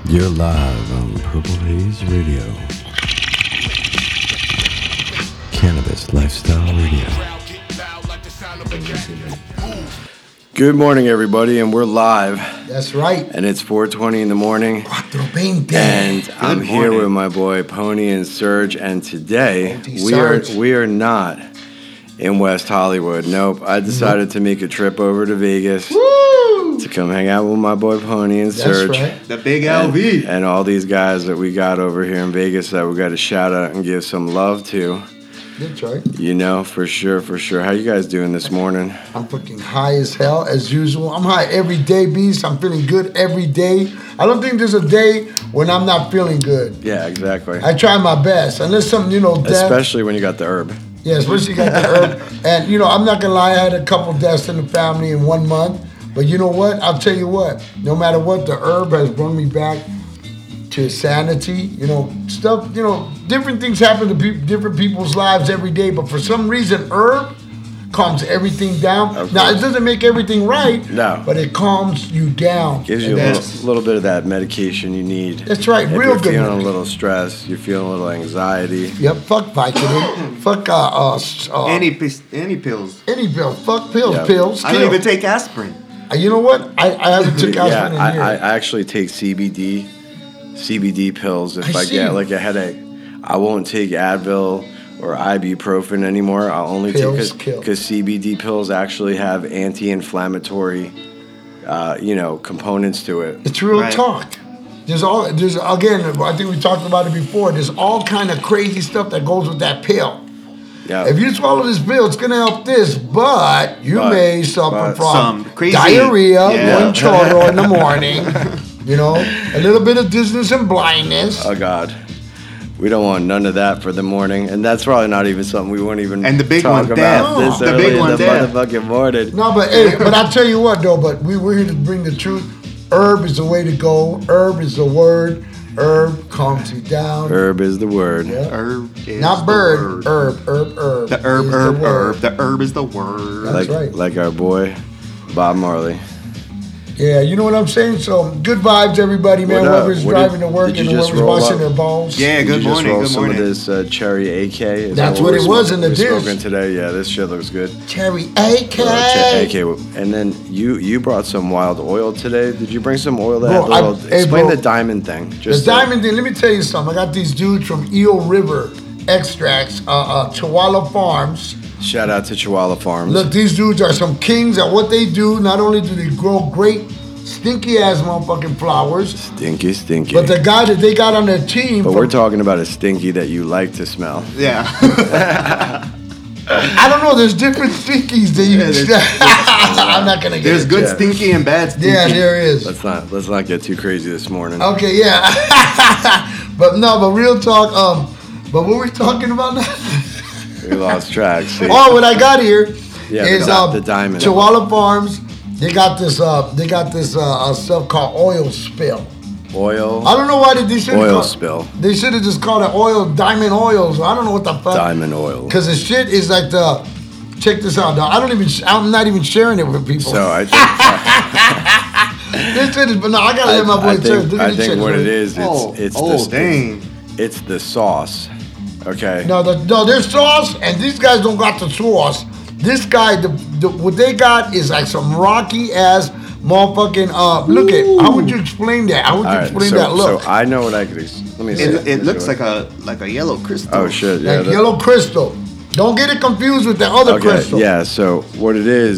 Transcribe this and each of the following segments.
You're live on Purple Haze Radio. Cannabis Lifestyle Radio. Good morning, everybody, and we're live. That's right. And it's 4:20 in the morning. And I'm here with my boy Pony and Serge, and today we are not in West Hollywood. Nope. I decided to make a trip over to Vegas. To come hang out with my boy Pony and Serge. That's right. The big LV. And all these guys that we got over here in Vegas that we got to shout out and give some love to. That's right. You know, for sure. How you guys doing this morning? I'm fucking high as hell, as usual. I'm high every day, Beast. I'm feeling good every day. I don't think there's a day when I'm not feeling good. Yeah, exactly. I try my best. Unless something, death. Especially when you got the herb. Yeah, especially you got the herb. And, I'm not going to lie, I had a couple deaths in the family in 1 month. But you know what? I'll tell you what. No matter what, the herb has brought me back to sanity. Stuff, different things happen to different people's lives every day. But for some reason, herb calms everything down. Now, it doesn't make everything right. No. But it calms you down. Gives you a little bit of that medication you need. That's right. If real you're good. Feeling a little stress. You're feeling a little anxiety. Yep. Fuck Vicodin. Fuck any pills. Any pill. Fuck pills. Yep. Pills. I don't even take aspirin. You know what? I haven't took aspirin in years. I actually take CBD pills if I get like a headache. I won't take Advil or ibuprofen anymore. I'll only take because CBD pills actually have anti-inflammatory, components to it. It's real talk. There's again. I think we talked about it before. There's all kind of crazy stuff that goes with that pill. Yeah. If you swallow this pill, it's gonna help this, but you may suffer from some crazy diarrhea, one chorro in the morning. A little bit of dizziness and blindness. Oh God, we don't want none of that for the morning, and that's probably not even something we won't even and the big talk one about this the early big one in the motherfucking morning. No, but I'll tell you what though. But we're here to bring the truth. Herb is the way to go. Herb is the word. Herb calms you down. Herb is the word. Yeah. Herb is not bird. The word. Herb. The herb. The herb is the word. That's right. Like our boy Bob Marley. Yeah, you know what I'm saying? So, good vibes, everybody, man. Whoever's driving to work and whoever's washing their balls. Yeah, good morning. Did you just roll some of this cherry AK? That's what it was in the dish. Smoking today. Yeah, this shit looks good. Cherry AK. And then you brought some wild oil today. Did you bring some oil that explain the diamond thing. Diamond thing, let me tell you something. I got these dudes from Eel River Extracts, Chihuahua Farms. Shout out to Chihuahua Farms. Look, these dudes are some kings at what they do. Not only do they grow great, stinky-ass motherfucking flowers. Stinky. But the guy that they got on their team... But we're talking about a stinky that you like to smell. Yeah. I don't know. There's different stinkies that you... I'm not going to get There's good stinky and bad stinky. Yeah, there is. Let's not get too crazy this morning. Okay, yeah. But real talk. But what we're talking about now... We lost track. See? Oh, what I got here is the diamond. Chihuahua Farms. They got this stuff called oil spill. Oil. I don't know why they should oil spill. They should have just called it diamond oils. I don't know what the fuck. Diamond oil. Because the shit is like check this out. Now, I'm not even sharing it with people. So I think. This shit is, but no, I gotta let my boy tell. I think what it is, dang. It's the sauce. Okay. No, there's sauce, and these guys don't got the sauce. This guy, what they got is like some rocky ass motherfucking. Look at. How would you explain that? How would you explain that look? So I know what I could. Let me see. It looks like a yellow crystal. Oh shit! Yeah. Like yellow crystal. Don't get it confused with the other crystal. Yeah. So what it is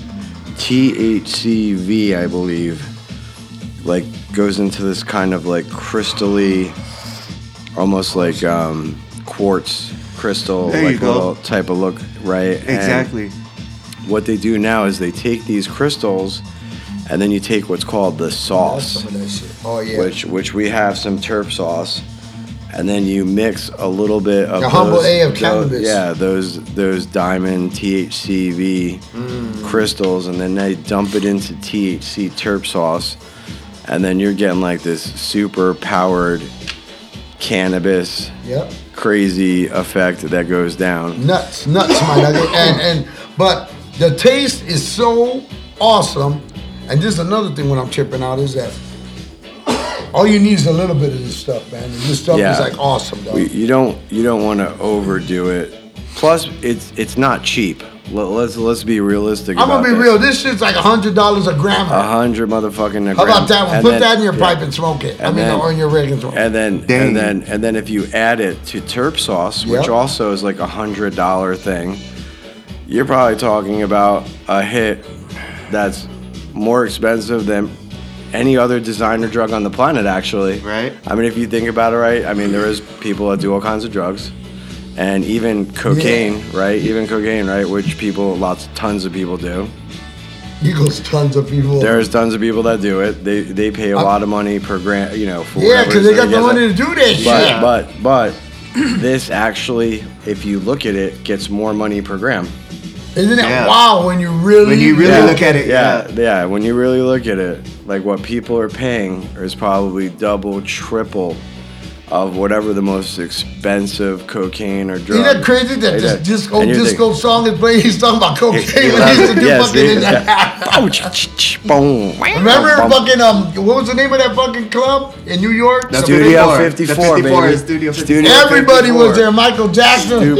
THCV, I believe, like goes into this kind of like crystally, almost like quartz crystal like little type of look, right? Exactly. And what they do now is they take these crystals and then you take what's called the sauce. Some of that shit. Oh yeah. Which we have some terp sauce, and then you mix a little bit of the humble A of cannabis. Those diamond THCV crystals, and then they dump it into THC terp sauce, and then you're getting like this super powered cannabis. Yep. Crazy effect that goes down. Nuts, my nugget. But the taste is so awesome. And this is another thing when I'm tripping out is that All you need is a little bit of this stuff, man. And this stuff is like awesome, though. You don't want to overdo it. Plus, it's not cheap. Let's be realistic. I'm gonna be real. This shit's like $100 a gram. 100 motherfucking a gram. How about that one? Put that in your pipe and smoke it. Or in your rig and smoke it. And then if you add it to terp sauce, which also is like $100 thing, you're probably talking about a hit that's more expensive than any other designer drug on the planet, actually. Right. I mean, if you think about it, right? I mean, there is people that do all kinds of drugs. And even cocaine, right? Even cocaine, right? Which tons of people do. Eagles, tons of people. There's tons of people that do it. They pay a lot of money per gram, for because they got the money to do that shit. But this actually, if you look at it, gets more money per gram. Isn't it wow when you really look at it? Yeah. When you really look at it, like what people are paying is probably double, triple of whatever the most expensive cocaine or drug. Isn't that crazy that this disco song is playing? He's talking about cocaine when he used to do fucking in that. Remember fucking what was the name of that fucking club in New York? Studio 54, baby. Studio 54. Everybody was there. Michael Jackson. He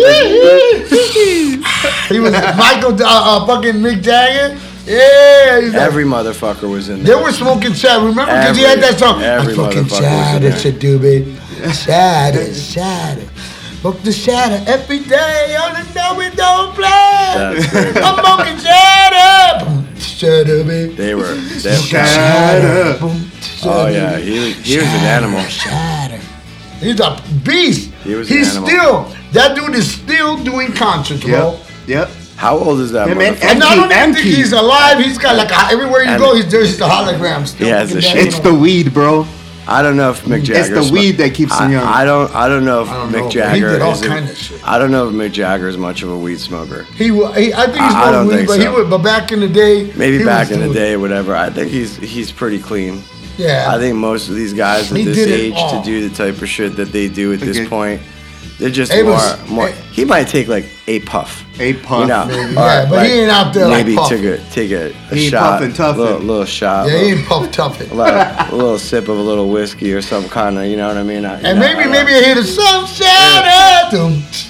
was Michael fucking Mick Jagger. Yeah, every motherfucker was in there. They were smoking Chad. Remember, because he had that song. Every fucking Chad, it's a doobie. Shatter. Smoke the shatter every day. On the know we don't play. I'm smoking shatter. Shatter, baby. They were shatter. Oh yeah, he was an animal. Shatter. He's a beast. He's an animal. That dude is still doing concerts, bro. Yep. How old is that man? And not only think he's alive, he's got like everywhere you go, there's the hologram still. Yeah, it's the weed, bro. I don't know if Mick Jagger. It's the weed that keeps him young. I don't know if Mick Jagger he did all kind of shit. I don't know if Mick Jagger is much of a weed smoker. I think he's more weed, but back in the day. Maybe back in the day, whatever. I think he's pretty clean. Yeah. I think most of these guys at this age to do the type of shit that they do at this point, they're just more. He might take like a puff. A puff. But he ain't out there maybe like take a he shot. Ain't puffin'. Little shot. Yeah, he ain't puff-tuffing. A little sip of a little whiskey or some kind of, you know what I mean? And maybe I hit a song. Shatter.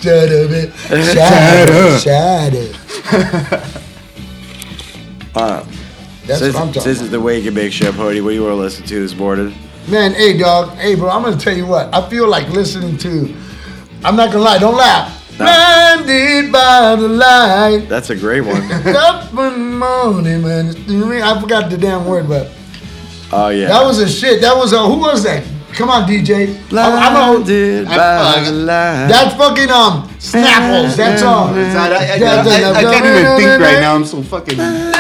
That's what I'm talking about. This is the Wake and Bake Show, Pody. What do you want to listen to this morning? Man, hey, dog. Hey, bro, I'm going to tell you what. I feel like listening to, I'm not going to lie, don't laugh. No. Blinded by the light. That's a great one. Up in the morning, man. I forgot the damn word, but. Oh, yeah. That was a shit. That was a, who was that? Come on, DJ. Blinded by the light. That's fucking, Snapples. That's all. I can't even think right now. I'm so fucking.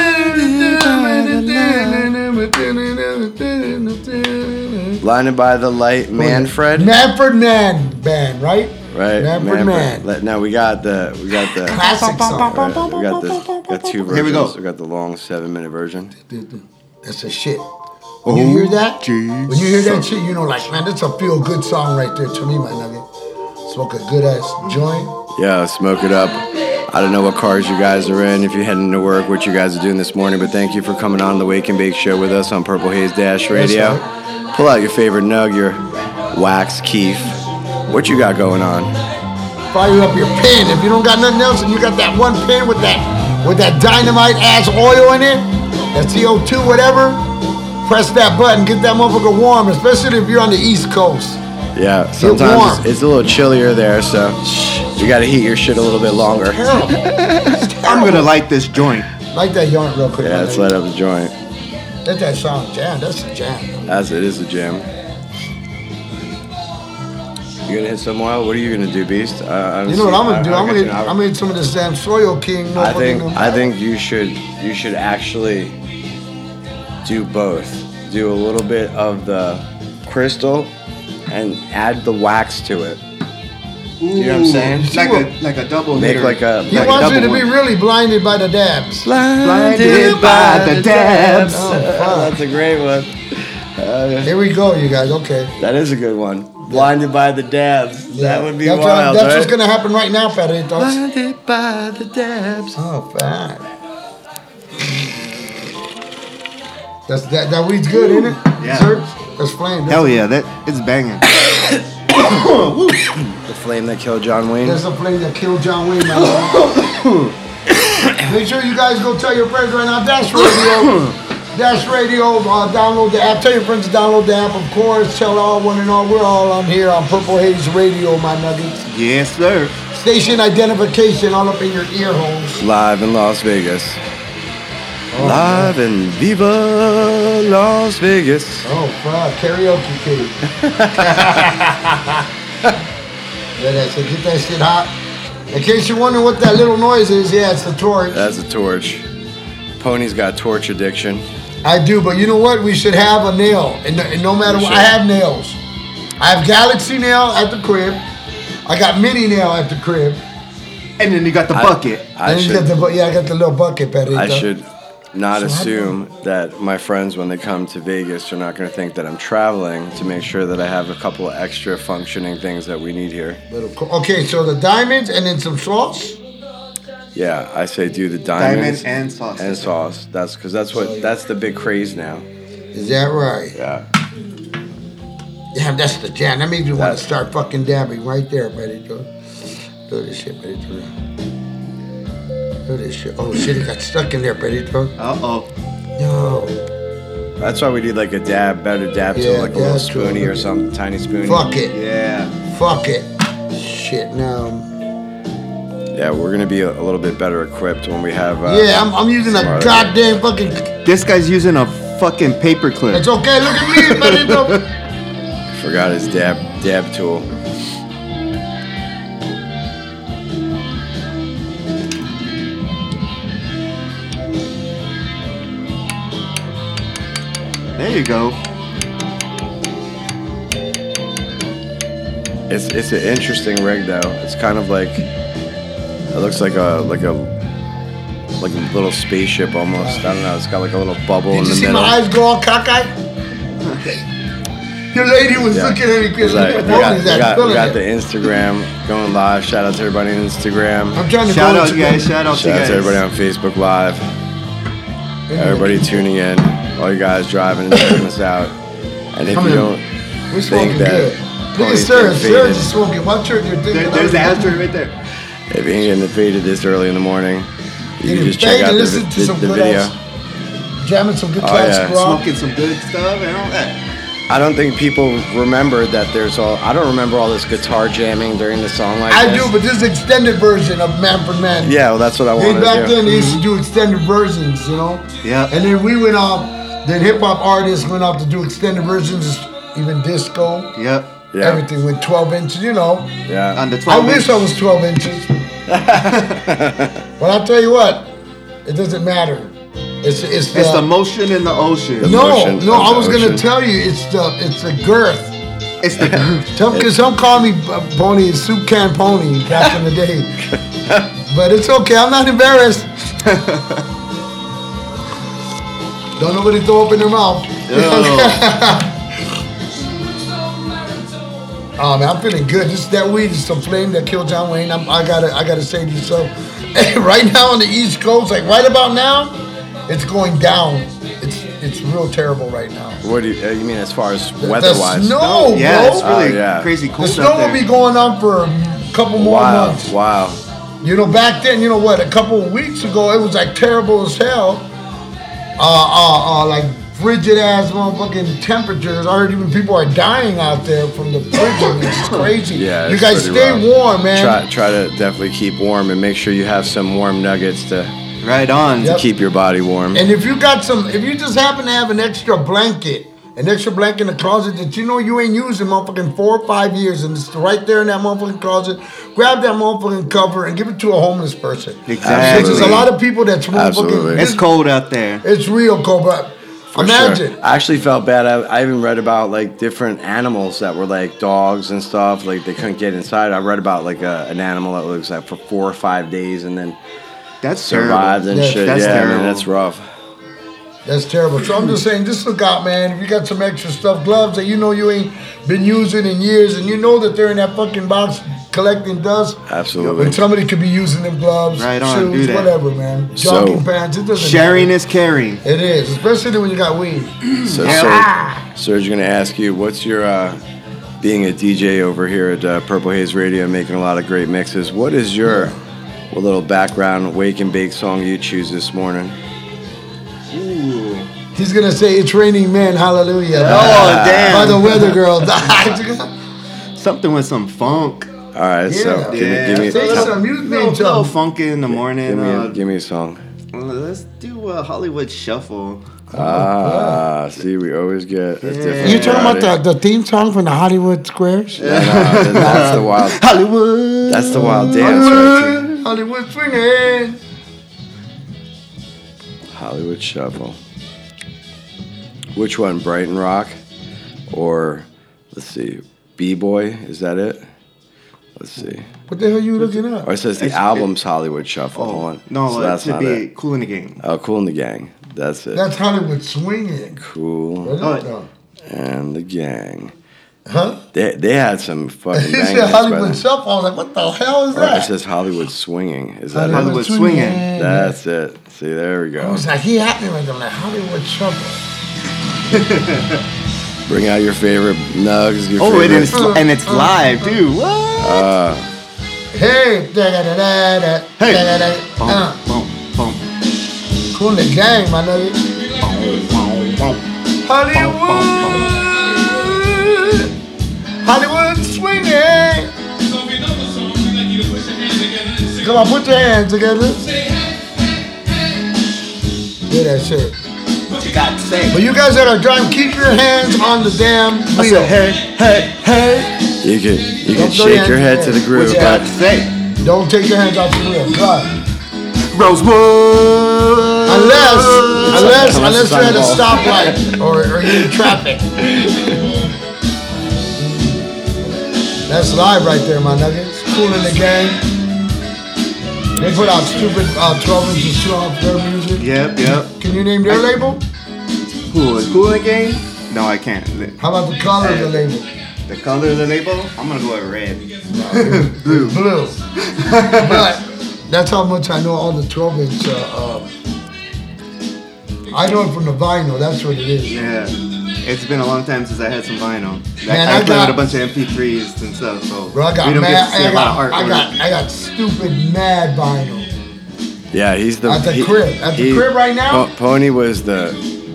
Blinded by the light, Manfred. Manfred Mann band, right? Right, Manfred Mann. Now we got the classic song. Right, we got two versions. Here we go. We got the long 7-minute version. That's a shit. When you hear that, when you hear that shit, you know, like, man, that's a feel good song right there to me, my nugget. Smoke a good ass joint. Yeah, smoke it up. I don't know what cars you guys are in, if you're heading to work, what you guys are doing this morning, but thank you for coming on the Wake and Bake Show with us on Purple Haze Dash Radio. Right. Pull out your favorite nug, your wax keef. What you got going on? Fire up your pen. If you don't got nothing else and you got that one pen with that dynamite ass oil in it, that CO2, whatever, press that button, get that motherfucker warm, especially if you're on the East Coast. Yeah, sometimes it's a little chillier there, so you gotta heat your shit a little bit longer. I'm gonna light this joint. Light that joint real quick. Yeah, let's light up the joint. Let that song jam. That's a jam. It is a jam. You gonna hit some oil? What are you gonna do, Beast? You know what I'm gonna do? I'm gonna hit some of this damn Soil King. I think you should actually do both. Do a little bit of the crystal and add the wax to it. Ooh, you know what I'm saying? Like a double Make hitter. like a. He wants you to be really blinded by the dabs. Blinded by the dabs. Oh, that's a great one. Here we go, you guys. Okay. That is a good one. Blinded by the dabs. Yeah. That would be wild. That's right? what's gonna happen right now, Perritos. Blinded by the dabs. Oh, fine. That weed's good, isn't it? Yeah. Sir? That's flame. Hell yeah, it's banging. The flame that killed John Wayne. That's the flame that killed John Wayne, man. Make sure you guys go tell your friends right now. Dash Radio. Dash Radio. Download the app. Tell your friends to download the app, of course. Tell all one and all. We're all on here on Purple Haze Radio, my nuggets. Yes, sir. Station identification all up in your ear holes. Live in Las Vegas. Live in Viva Las Vegas. Oh, fuck. Karaoke kid. Yeah, that's it. Get that shit hot. In case you're wondering what that little noise is, yeah, it's the torch. That's a torch. Pony's got torch addiction. I do, but you know what? We should have a nail. And no matter what, I have nails. I have Galaxy nail at the crib. I got mini nail at the crib. And then you got the bucket. I got the little bucket, Perito. I should not assume that my friends, when they come to Vegas, are not going to think that I'm traveling to make sure that I have a couple of extra functioning things that we need here. Okay, so the diamonds and then some sauce? Yeah, I say do the diamonds. Diamond and sauce. And sauce. That's because that's the big craze now. Is that right? Yeah. Damn, that's the jam. That made me want to start fucking dabbing right there, Perito. Look at this shit, Perito. Look at this shit. Oh shit, it got stuck in there, Perito. Uh-oh. No. That's why we need like a better dab tool, like a little spoonie or something, tiny spoonie. Fuck it. Yeah. Fuck it. Shit, now. Yeah, we're gonna be a little bit better equipped when we have. I'm using a goddamn fucking. This guy's using a fucking paper clip. It's okay. Look at me, Perito. Forgot his dab tool. There you go. It's an interesting rig though. It's kind of like it looks like a little spaceship almost. I don't know. It's got like a little bubble in the middle. Did you see my eyes go all cockeyed? Your lady was looking at me because we got the Instagram going live. Shout out to everybody on Instagram. I'm trying to shout out, guys. Shout out to everybody on Facebook Live. Everybody tuning in. All you guys driving and checking us out. And if you don't think that look at Serge is smoking. Watch her. There's the ashtray right there. If you ain't getting faded this early in the morning, you can just check out the video. Jamming some good classic rock. Smoking some good stuff and all that. I don't think people remember that I don't remember all this guitar jamming during the song like this. I do, but this is extended version of Man for Man. Yeah, well, that's what I wanted to do. Back then, they used to do extended versions, you know? Yeah. And then we went off, then hip-hop artists went off to do extended versions, even disco. Yep. Yeah. Everything with 12 inches, you know. Yeah. On the 12 I wish I was 12 inches. But I'll tell you what, it doesn't matter. It's the motion in the ocean. I was gonna tell you it's the girth. It's the girth. Some call me Pony, Soup Can Pony back in the day. But it's okay, I'm not embarrassed. Don't nobody throw up in their mouth. Oh man, I'm feeling good. That weed is some flame that killed John Wayne. I gotta say to you so. Right now on the East Coast, like right about now, it's going down. It's real terrible right now. What do you mean as far as weather-wise? The snow, yeah, bro. it's really crazy cold. The snow will be going on for a couple more months. Wow. You know, back then, you know what? A couple of weeks ago, it was like terrible as hell. Like frigid ass motherfucking temperatures. I heard even people are dying out there from the frigid. It's crazy. Yeah, you guys stay warm, man. Try to definitely keep warm and make sure you have some warm nuggets to. Right on. To keep your body warm. And if you just happen to have an extra blanket in the closet that you know you ain't using motherfucking 4 or 5 years and it's right there in that motherfucking closet, grab that motherfucking cover and give it to a homeless person. Exactly. There's a lot of people that's motherfucking. It's cold out there. It's real cold, but imagine. Sure. I actually felt bad. I even read about like different animals that were like dogs and stuff. Like they couldn't get inside. I read about like an animal that was like for 4 or 5 days and then. That's survived terrible. And shit. That's terrible. Man, that's rough. That's terrible. So I'm just saying, just look out, man. If you got some extra stuff, gloves that you know you ain't been using in years, and you know that they're in that fucking box collecting dust. Absolutely. And somebody could be using them gloves, right on, shoes, do that. whatever, man. Jogging pants. It doesn't sharing matter. is caring. It is, especially when you got weed. So, Serge, going to ask you, what's your being a DJ over here at Purple Haze Radio, making a lot of great mixes? What is your little background wake and bake song you choose this morning? Ooh. He's gonna say it's raining men, hallelujah. Oh, damn. By the Weather Girl. Something with some funk. All right, so give me some little funky in the morning. Give me a song. Let's do a Hollywood Shuffle. See, we always get a different. You talking about the theme song from the Hollywood Squares? Yeah, no, that's the wild Hollywood. That's the wild dance right there. Hollywood swinging. Hollywood Shuffle. Which one, Brighton Rock, or let's see, B-Boy? Is that it? Let's see. What the hell are you looking up? Oh, it says the album's Hollywood Shuffle. Hold on. No, so that should be Kool and the Gang. Oh, Kool and the Gang. That's it. That's Hollywood swinging. Kool and the Gang. Huh? They had some fucking He bangers. said Hollywood Shuffle. I was like, what the hell is that? It says Hollywood Swinging. Is that Hollywood it? Swinging. That's it. See, there we I go. was like, he had me like, I'm like, Hollywood Shuffle. Bring out your favorite nugs. Your Oh, favorite. and it's live too. What? Hey, da-da-da-da-da, Hey. da-da-da, Boom, boom, boom. Kool and the Gang, my nigga. Hollywood swinging. Come on, put your hands together. Do that shit. Got to say. But you guys that are driving, keep your hands on the damn I wheel. said, hey, hey, hey. You can Don't throw shake your your head hands to the in. groove. What you got to say? Don't take your hands off the wheel. God. Rosewood. Unless Unless you're at a stoplight or you're in traffic. That's live right there, my nuggets. Kool and the Gang. They put out stupid 12 inches too off their music. Yep. Can you name their label? Who is Kool and the Gang? No, I can't. How about the color of the label? The color of the label? I'm gonna go with red. Blue. But that's how much I know all the 12 inch. I know it from the vinyl. That's what it is. Yeah. It's been a long time since I had some vinyl. Man, I play with a bunch of MP3s and stuff, so Bro, I got we don't mad. get to see a lot of artwork. I got stupid mad vinyl. Yeah, he's the At the crib. At the crib right now? Pony was the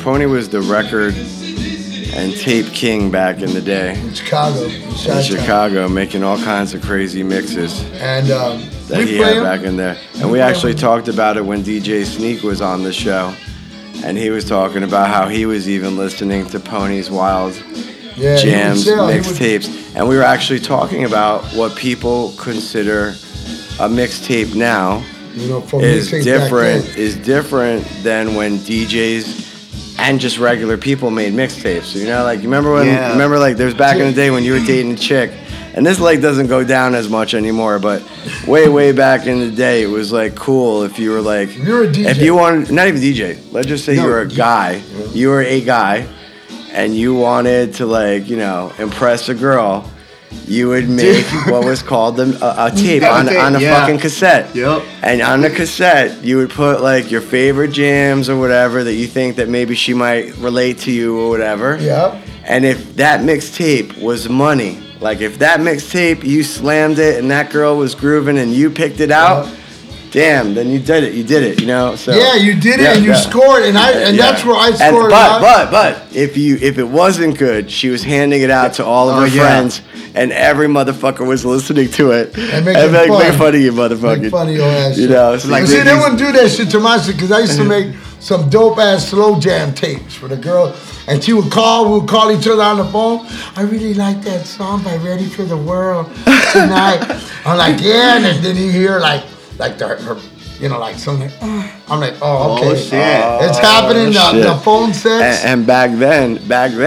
record and tape king back in the day. In Chicago. In Chicago, making all kinds of crazy mixes And that we he play had 'em. back in there. And we actually talked about it when DJ Sneak was on the show. And he was talking about how he was even listening to Pony's Wild Yeah, Jams, he would mixtapes. And we were actually talking about what people consider a mixtape now You know, from is mixtape different than when DJs and just regular people made mixtapes. You know, like you remember like there's back in the day when you were dating a chick, and this like doesn't go down as much anymore, but way back in the day it was like cool if you were like You're a DJ. if you wanted, not even DJ, let's just say you were a guy, you were a guy and you wanted to like, you know, impress a girl, you would make what was called a tape on a fucking cassette. Yep. And on the cassette, you would put like your favorite jams or whatever that you think that maybe she might relate to you or whatever. Yep. And if that mixtape was money, like if that mixtape you slammed it and that girl was grooving and you picked it out, damn, then you did it. You did it, you know. So Yeah, you did it and you scored, and that's where I scored. But if it wasn't good, she was handing it out to all of her friends, and every motherfucker was listening to it And making fun of you, motherfucker. Make fun of your ass. You know, so you see, they wouldn't do that shit to my shit because I used to make some dope ass slow jam tapes for the girl, and she would call. We would call each other on the phone. I really like that song by Ready for the World tonight. I'm like, yeah, and then you hear like her, you know, like something. I'm like, oh, okay, it's happening. The phone sex. And back then,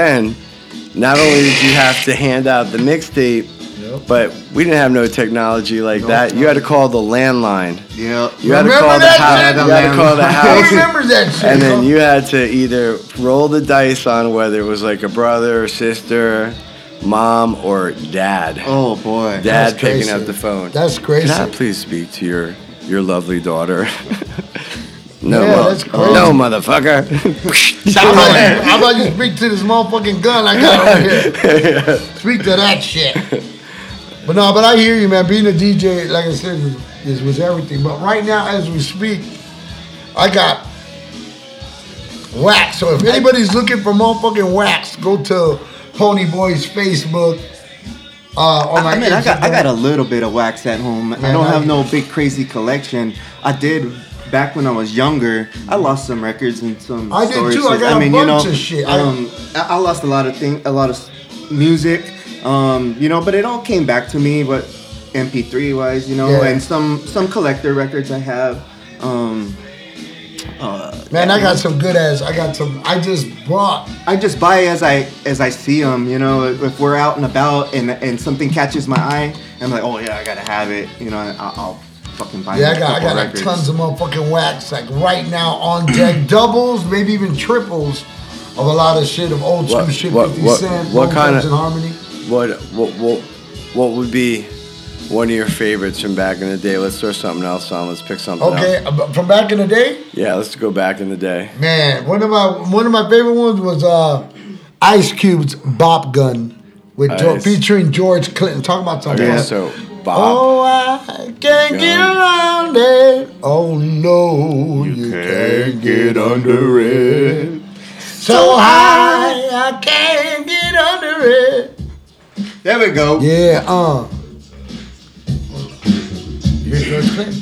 not only did you have to hand out the mixtape, but we didn't have no technology like that. You had to call the landline. Yeah. You had to call the house. You had to call the house. Who remembers that shit? And then you had to either roll the dice on whether it was like a brother or sister mom or dad. Oh boy, dad picking up the phone. That's crazy. Can I please speak to your lovely daughter? No, that's crazy. No, motherfucker. How about you speak to this motherfucking gun I got over here? Speak to that shit. But I hear you, man. Being a DJ, like I said, was everything. But right now, as we speak, I got wax. So if anybody's looking for motherfucking wax, go to Ponyboy's Facebook. I got a little bit of wax at home. Man, I don't have no big crazy collection. I did back when I was younger. I lost some records and some. I did too. I got a bunch of shit. I lost a lot of music. But it all came back to me. But MP3 wise, and some collector records I have. Man, I got some good ass. I just buy as I see them. If we're out and about and something catches my eye, I'm like, oh yeah, I gotta have it. I'll fucking buy. Yeah, I got like tons of motherfucking wax. Like right now on deck, doubles, maybe even triples of a lot of shit of old school shit. 50 Cent, what kind of Harmony? What would be one of your favorites from back in the day? Let's throw something else on. Let's pick something else. Okay, from back in the day? Yeah, let's go back in the day. Man, one of my favorite ones was Ice Cube's Bop Gun featuring George Clinton. Talk about something. Okay, so Bop. Oh, I can't get around it. Oh no, you can't get under it. So high, I can't get under it. There we go. Yeah, Here's George Clinton.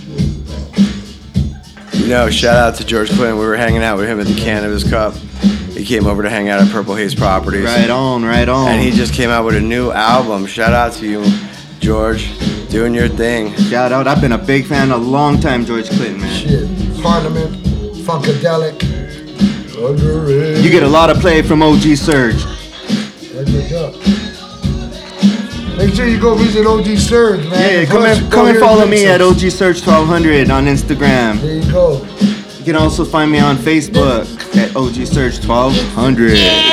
Shout out to George Clinton. We were hanging out with him at the Cannabis Cup. He came over to hang out at Purple Haze Properties. Right on. And he just came out with a new album. Shout out to you, George, doing your thing. Shout out. I've been a big fan a long time, George Clinton, man. Shit. Parliament, Funkadelic, Underrated. You get a lot of play from OG Surge. That's what's up. Make sure you go visit OG Surge, man. Yeah, come and follow me at OG Surge 1200 on Instagram. There you go. You can also find me on Facebook at OG Surge 1200.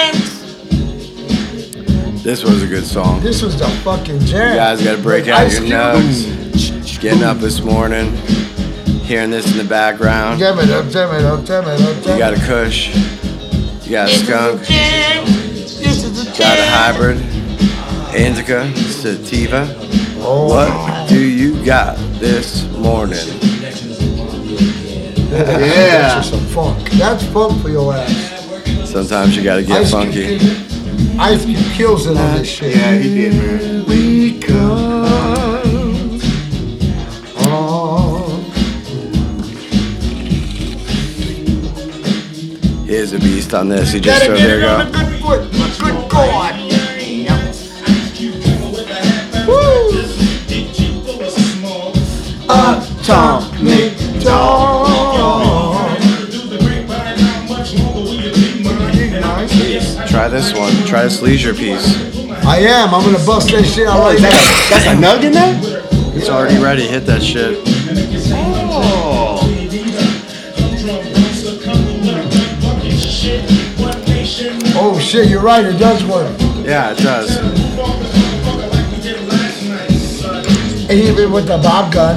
This was a good song. This was the fucking jam. You guys got to break out your nugs. Getting up this morning, hearing this in the background. Jam it up. You got a Kush. You got a Skunk. Got a Hybrid. Indica, Sativa. What do you got this morning? Yeah. That's some funk. That's funk for your ass. Sometimes you gotta get funky. Ice Cube kills it on this shit. Yeah, he did, man. We come on. Here's a beast on this. He just so there you go. Good God. Atomic Dawn. Try this one. Try this leisure piece. I am. I'm gonna bust that shit out right now. That's a nug in there? It's already ready. Hit that shit. Oh shit, you're right. It does work. Yeah, it does. And even with the Bob gun.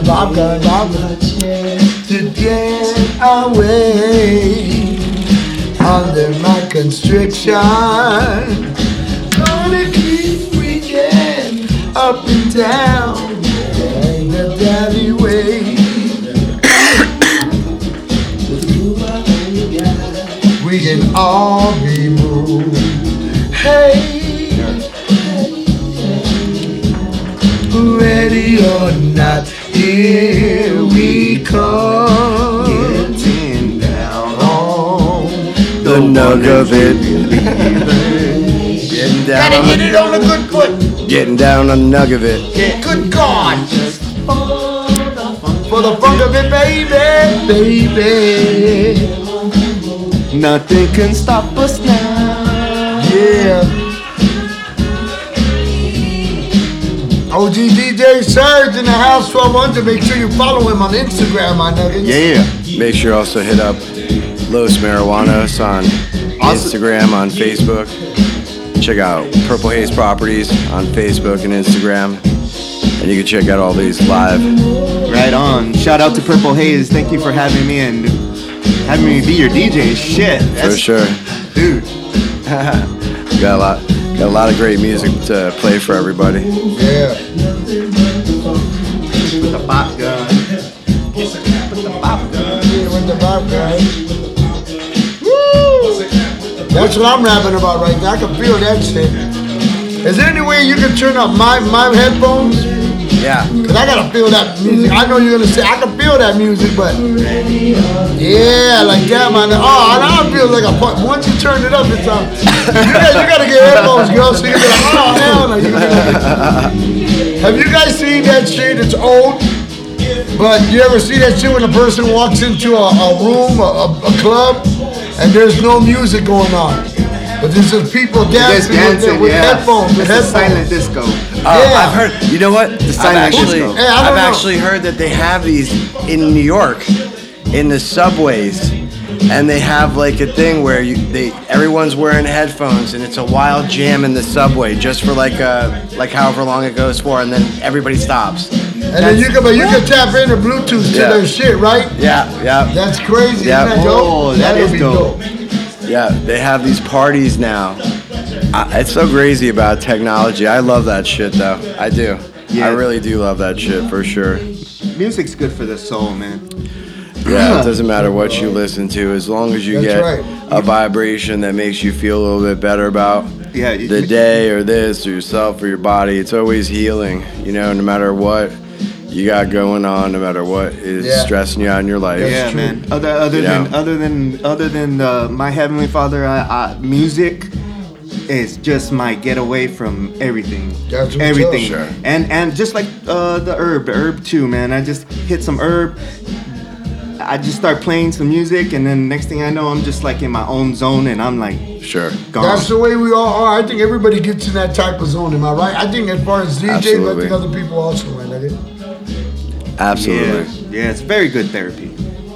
To get away under my constriction. Gonna keep reaching up and down in the daddy way. We can all be moved. Hey. Ready or not, here we come. Getting down on the nug of it. Getting down. Gotta get it on the good foot. Getting down on the nug of it. Good God. For the funk of it, baby. Nothing can stop us now. Yeah. OG DJ Surge in the house 1200. Make sure you follow him on Instagram, my nuggets. Yeah. Make sure you also hit up Los Marijuanos on Instagram, on Facebook. check out Purple Haze Properties on Facebook and Instagram. And you can check out all these live. Right on. Shout out to Purple Haze. Thank you for having me and having me be your DJ. Shit. For sure. Dude. Got a lot of great music to play for everybody. Yeah. With the pop gun. With the pop gun. Yeah, with the pop gun. Woo! That's what I'm rapping about right now. I can feel that shit. Is there any way you can turn up my headphones? Yeah. Cause I gotta feel that music. I know you're gonna say I can feel that music, but yeah, like that, man. Oh, now I feel like once you turn it up, it's you gotta get headphones, girl. So you can be like, oh hell no. Have you guys seen that shit? It's old, but you ever see that shit when a person walks into a room, a club, and there's no music going on? But there's just people dancing with headphones. With headphones. Silent disco. I've heard. You know what? I've actually heard that they have these in New York, in the subways, and they have like a thing where everyone's wearing headphones and it's a wild jam in the subway just for like however long it goes for, and then everybody stops. And then you can tap into Bluetooth to their shit, right? Yeah. That's crazy. Yeah. Isn't that dope? Oh, that is dope. Yeah, they have these parties now. It's so crazy about technology. I love that shit, though. I do. Yeah. I really do love that shit, for sure. Music's good for the soul, man. Yeah, it doesn't matter what you listen to. As long as you get a vibration that makes you feel a little bit better about the day or this or yourself or your body, it's always healing, no matter what you got going on, no matter what is stressing you out in your life. Yeah, man. Other than my Heavenly Father, music is just my getaway from everything. Everything. Sure. And just like the herb too, man. I just hit some herb. I just start playing some music, and then next thing I know, I'm just like in my own zone, and I'm like, gone. That's the way we all are. I think everybody gets in that type of zone. Am I right? I think as far as DJs, I think other people also, man. Absolutely. Yeah, it's very good therapy.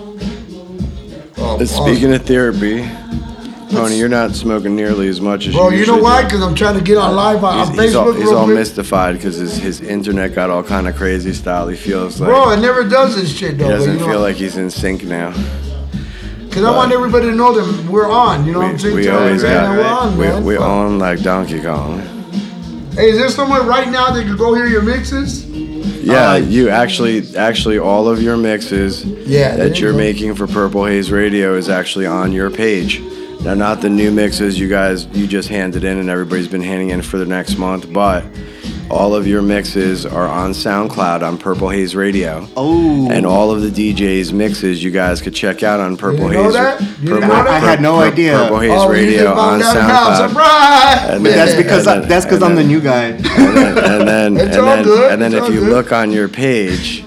Speaking of therapy, Pony, you're not smoking nearly as much as you usually do. Bro, you know why? Because I'm trying to get on live on Facebook. He's all mystified because his internet got all kind of crazy style. He feels like... Bro, it never does this shit, though. He doesn't feel like he's in sync now. Because I want everybody to know that we're on. You know what I'm saying? We always got we're on, man. We're on like Donkey Kong. Hey, is there somewhere right now that could go hear your mixes? Yeah, you actually all of your mixes that you're making for Purple Haze Radio is actually on your page. Now, not the new mixes you just handed in and everybody's been handing in for the next month, but all of your mixes are on SoundCloud on Purple Haze Radio. Oh. And all of the DJs' mixes you guys could check out on Purple Haze. I had no idea. Purple Haze Radio on SoundCloud. Surprise! But that's because I'm the new guy. And then if you look on your page,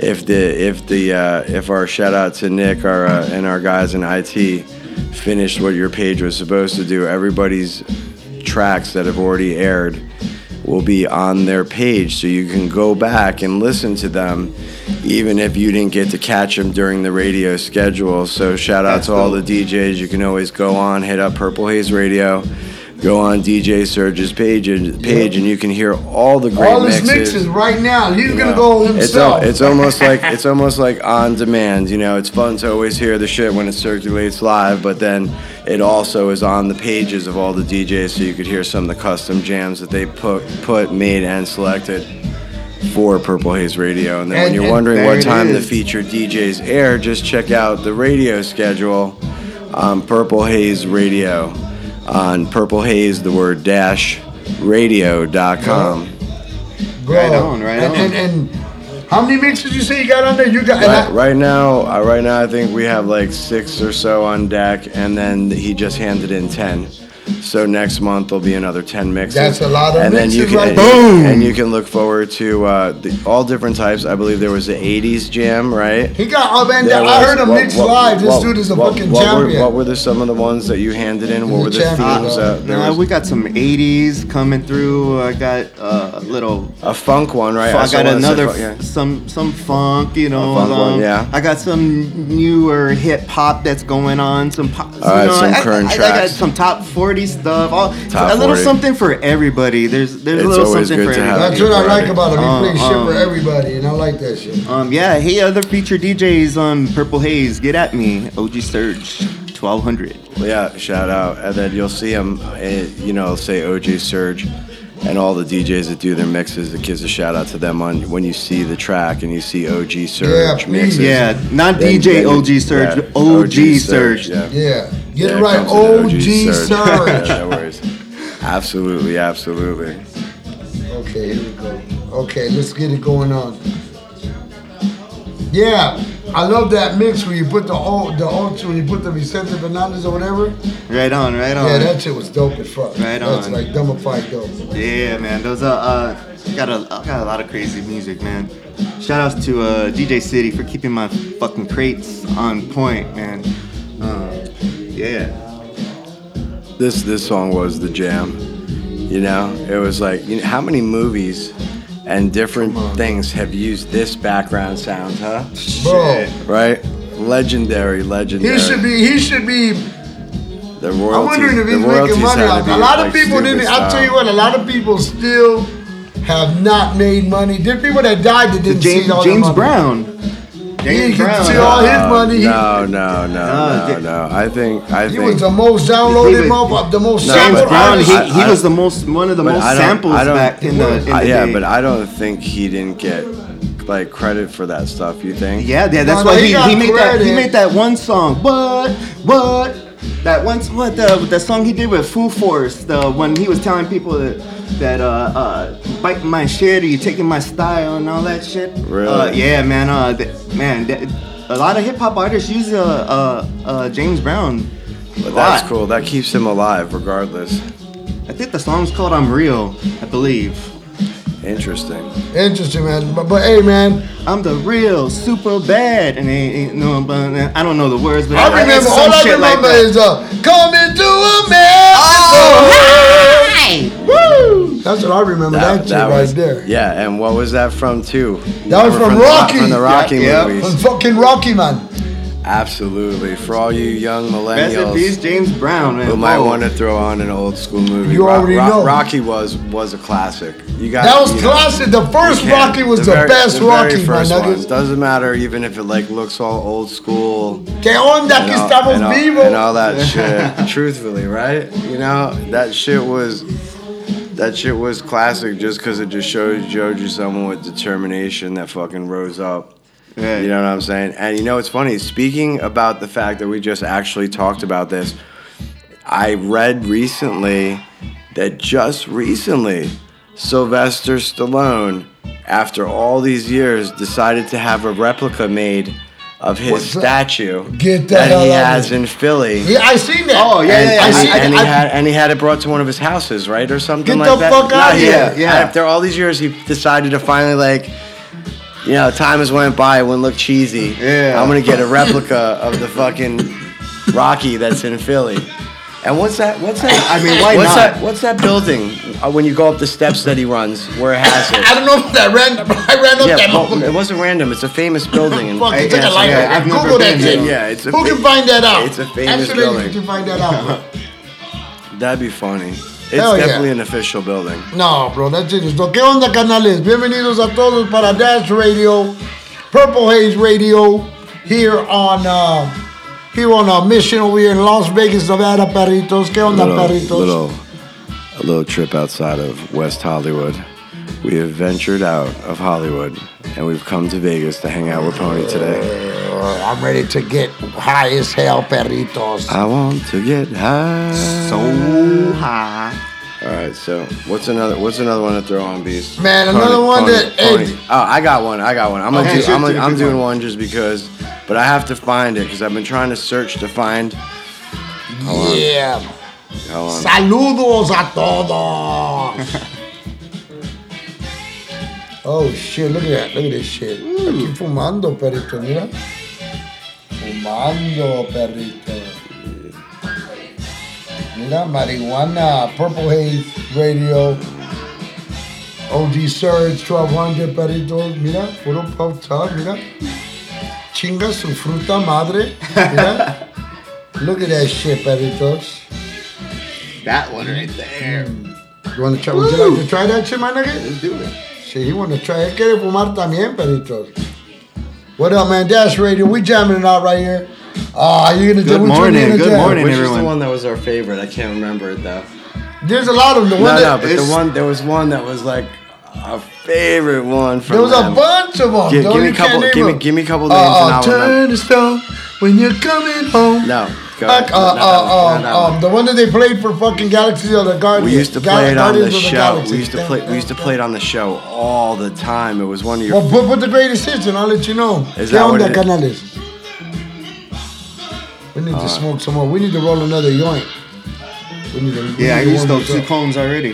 if our shout out to Nick and our guys in IT finished what your page was supposed to do, everybody's tracks that have already aired will be on their page, so you can go back and listen to them even if you didn't get to catch them during the radio schedule. So shout out to all the DJs. You can always go on, hit up Purple Haze Radio, go on DJ Surge's page and you can hear all the great mixes right now. He's gonna go himself. It's almost like on demand. It's fun to always hear the shit when it circulates live, but then it also is on the pages of all the DJs, so you could hear some of the custom jams that they made and selected for Purple Haze Radio. And then when you're wondering what time the featured DJs air, just check out the radio schedule on Purple Haze Radio on Purple Haze, the word -radio.com. Right on. And how many mixes you say you got on there? Right now, I think we have like 6 or so on deck, and then he just handed in 10. So next month there'll be another 10 mixes. That's a lot of mixes, boom! And you can look forward to all different types. I believe there was the 80s jam, right? He got I heard him mix live. This dude is a fucking champion. What were some of the ones that you handed in? What were the themes? We got some 80s coming through. I got a funk one, right? I got another some funk, A funk one, yeah. I got some newer hip hop that's going on. Some pop. Some current tracks. I got some top 40 40 stuff. Top a little 40. something for everybody. There's a little always something good for to have everybody. That's what I like about it. We play shit for everybody, and I like that shit. Yeah. Hey, other featured DJs on Purple Haze, get at me. OG Surge, 1200. Yeah, shout out. And then you'll see him, say OG Surge. And all the DJs that do their mixes, it gives a shout out to them on when you see the track and you see OG Surge mixes. Yeah, not DJ OG Surge, OG Surge. Yeah. Get it right, OG Surge. No worries. Absolutely. Okay, here we go. Okay, let's get it going on. Yeah, I love that mix where you put the when you put the Vicente Fernandez or whatever. Right on. Yeah, that shit was dope as fuck. Right on. That's like dumbified dope. Yeah, man. Those got a lot of crazy music, man. Shout outs to DJ City for keeping my fucking crates on point, man. Yeah. This song was the jam. It was like, how many movies and different things have used this background sound, huh? Bro. Right? Legendary. He should be. The royalties. I'm wondering if he's making money off. A lot of people didn't. I'll tell you what. A lot of people still have not made money. There are people that died that didn't see all James money. Brown. James Brown. See all his money. No. I think he was the most downloaded motherfucker, the most James sampled Brown. artist. He was one of the most samples back in the day. Yeah, but I don't think he didn't get like credit for that stuff. You think? Yeah. That's why he made that one song. What? That once the song he did with Foo Force, when he was telling people that biting my shit or you taking my style and all that shit. Really? Yeah, man. A lot of hip hop artists use James Brown. But that's cool. That keeps him alive, regardless. I think the song's called "I'm Real," I believe. Interesting, man. But hey, man, I'm the real super bad, and I don't know the words, but all I remember is coming to America. Woo! That's what I remember. That shit right there. Yeah, and what was that from too? That was from Rocky. From the Rocky movies. From fucking Rocky, man. Absolutely. For all you young millennials James Brown, man, who might want to throw on an old school movie. You already know. Rocky was a classic. That was classic. The first Rocky was the best Rocky, my nuggets. Doesn't matter even if it looks all old school. ¿Qué onda que estamos vivos? And all that shit. Truthfully, right? That shit was classic just because it just showed you someone with determination that fucking rose up. Right. You know what I'm saying? And it's funny, speaking about the fact that we just actually talked about this, I read recently that just recently Sylvester Stallone, after all these years, decided to have a replica made of his statue that he has in Philly. Yeah, I seen that. Oh yeah. And he had it brought to one of his houses, right, or something like that. Get the fuck out of here! Yeah. After all these years, he decided to finally time has went by. It wouldn't look cheesy. Yeah. I'm gonna get a replica of the fucking Rocky that's in Philly. And what's that? I mean, why not? What's that building when you go up the steps that he runs where it has it? I don't know if that random. I ran up that. It wasn't random. It's a famous building. Google that shit. Yeah, who can find that out? It's a famous building. Who can find that out? That'd be funny. It's definitely an official building. No, bro, that's it. ¿Qué onda, canales? Bienvenidos a todos para Dash Radio, Purple Haze Radio, here on a mission over here in Las Vegas, Nevada, perritos. ¿Qué onda, perritos? A little trip outside of West Hollywood. We have ventured out of Hollywood, and we've come to Vegas to hang out with Pony today. I'm ready to get high as hell, perritos. I want to get high. So high. All right, so what's another one to throw on, Beast? Man, another one that. Oh, I got one. I'm doing one just because, but I have to find it because I've been trying to search to find. Hold on. Saludos a todos. Oh shit! Look at this shit. Aquí fumando, perrito, mira. Fumando, perrito. Mira, marihuana, Purple Haze Radio, OG Surge, 1200, perritos. Mira, puro puffed up, mira. Chinga su fruta madre. Mira. Look at that shit, perritos. That one right there. You want to try? Would you like to try that shit, my nigga? Let's do it. Shit, he want to try it. Quiere fumar también, peritos. What up, man? Dash Radio. We jamming it out right here. You gonna Good morning. Good morning, Which everyone. was the one that was our favorite? I can't remember it though. There's a lot of them. But there was one that was like a favorite one from There was them. a bunch of them. Give me a couple. Give me a couple names and I'll Turn remember. the stone when you're coming home. No. Go Like, ahead. the one that they played for fucking Galaxy of the Guardians. We used to play it on the Guardians of show. Galaxy. We used to play it on the show all the time. It was one of your. Well, put the greatest hits and I'll let you know. Is that what it is? Canales? We need to smoke some more. We need to roll another joint. We need to, Yeah, I need to used warm those this 2 up. cones already.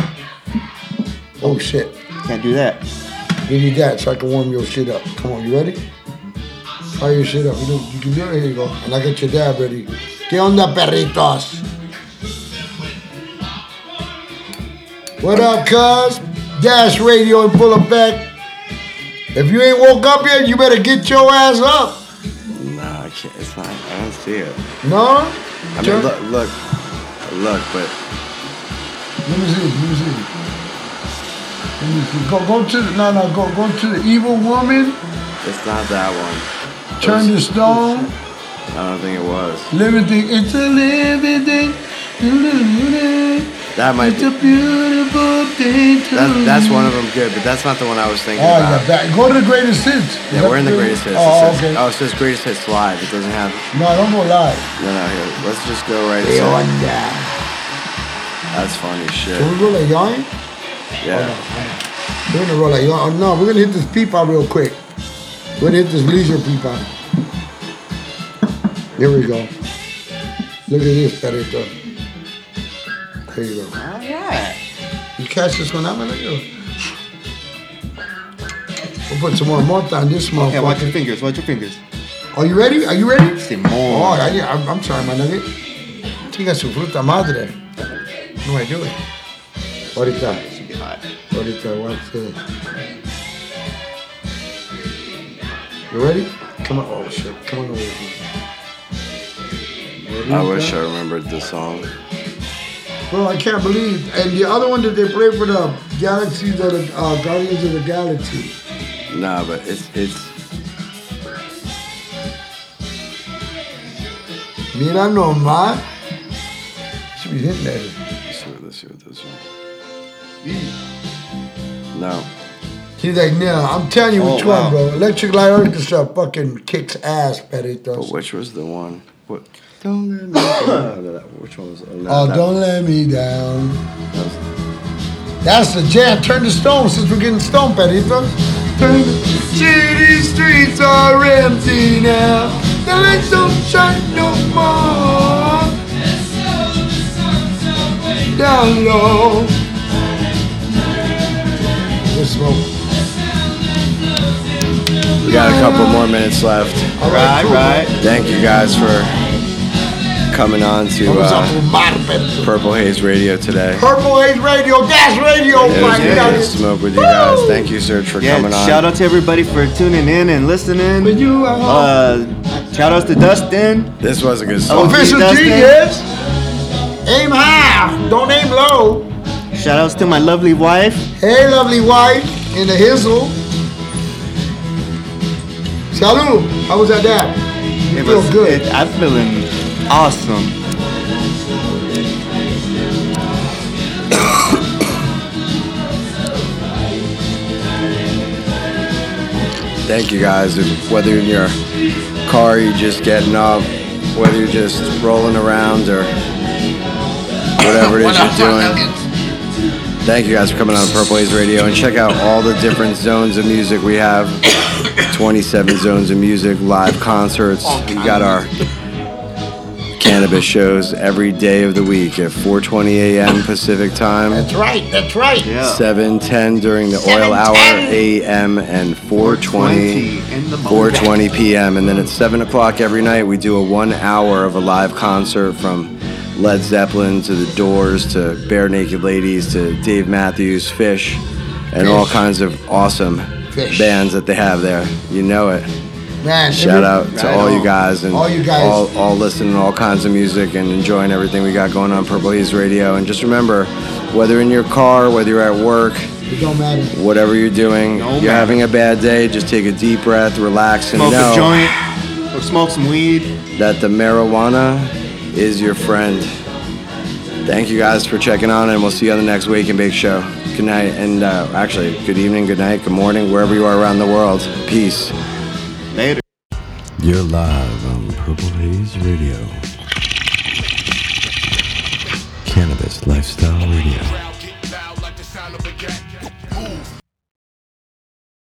Oh shit. Can't do that. You need that so I can warm your shit up. Come on, you ready? Fire your shit up. You can do it. Here you go. And I got your dab ready. ¿Qué onda, perritos? What up, cuz? Dash Radio in full effect. If you ain't woke up yet, you better get your ass up. No, I can't. It's not. I don't see it. No? I mean, look, but Let me see. Go to the, go to the evil woman. it's not that one. Turn the stone. I don't think it was. Living thing. It's a living thing. That might It's be. a beautiful thing to That's one of them good, but that's not the one I was thinking Oh, about. yeah. Go to the greatest hits. Yeah, we're in the greatest hits. Oh, it says, okay. it says greatest hits live. It doesn't have. No, don't go live. No, here. Let's just go right ¿Qué to. onda? That's funny as shit. Can we roll a yarn? Yeah. We're gonna roll a yarn. Oh, no, we're gonna hit this peep out real quick. We're gonna hit this leisure peep out. Here we go. Look at this, perrito. There you go. Alright. You catch this one out, man? Look at it. We'll put some more mota on this motherfucker. Okay, watch your fingers. Watch your fingers. Are you ready? Are you ready? Say Oh, more. I'm sorry, my nugget. Chinga su fruta madre. No, I do it. Ahorita. Should be hot. Ahorita, watch this. You ready? Come on. Oh, shit. Come on over here. Ready, I wish bro? I remembered the song. Bro, I can't believe. And the other one that they play for the Galaxies of the Guardians of the Galaxy. Nah, but it's. Mira nomás. Should be hitting that. Let's see what this one. No. He's like, no, I'm telling you which Oh, wow. one, bro. Electric Light Orchestra fucking kicks ass, But Peritos. which was the one? What? Don't let me down. Which one was? Oh, don't let me down. That's the jam. Turn the stone since we're getting stoned, Peritos. Turn the city streets are empty now. The lights don't shine no more. Down low. Let's smoke. We got a couple more minutes left. All right, cool. Right. Thank you guys for coming on to Vamos a fumar, Peritos. Purple Haze Radio today. Purple Haze Radio, Dash Radio, It was my good to nuggets. smoke with you guys. Thank you, Serge, for Yeah, coming on. shout out to everybody for tuning in and listening. With you at home. Shout outs to Dustin. This was a good song. Official Dustin. G, yes. Aim high, don't aim low. Shout outs to my lovely wife. Hey, lovely wife, in the hizzle. Salud. How was that dab? You feel good. I'm feeling awesome. Thank you guys. Whether you're in your car, you're just getting up, whether you're just rolling around or whatever it is you're doing. Thank you guys for coming on Purple Haze Radio and check out all the different zones of music we have. 27 zones of music, live concerts. We got our cannabis shows every day of the week at 4:20 a.m. Pacific time. That's right, that's right. Yeah. 7:10 during the oil hour a.m. and 4:20 in the morning. 4:20 p.m. and then at 7 o'clock every night we do a 1 hour of a live concert from Led Zeppelin to the Doors to Bare Naked Ladies to Dave Matthews, Fish, and all kinds of awesome Fish. bands that they have there. You know it. Man, shout out to all you guys and all you guys, all listening to all kinds of music and enjoying everything we got going on Purple Haze Radio. And just remember, whether in your car, whether you're at work, it don't matter. Whatever you're doing, you're having a bad day, just take a deep breath, relax, and smoke know a joint or smoke some weed. That the marijuana is your friend. Thank you guys for checking on, and we'll see you on the next Wake and Bake show. Good night, and actually, good evening, good night, good morning, wherever you are around the world. Peace. Later. You're live on Purple Haze Radio. Cannabis Lifestyle Radio.